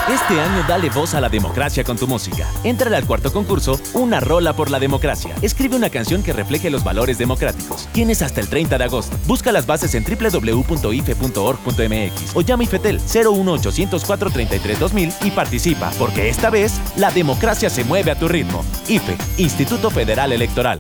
Este año dale voz a la democracia con tu música. Entra al cuarto concurso, Una rola por la democracia. Escribe una canción que refleje los valores democráticos. Tienes hasta el 30 de agosto. Busca las bases en www.ife.org.mx o llama a IFETEL 01800 433 2000 y participa, porque esta vez la democracia se mueve a tu ritmo. IFE, Instituto Federal Electoral.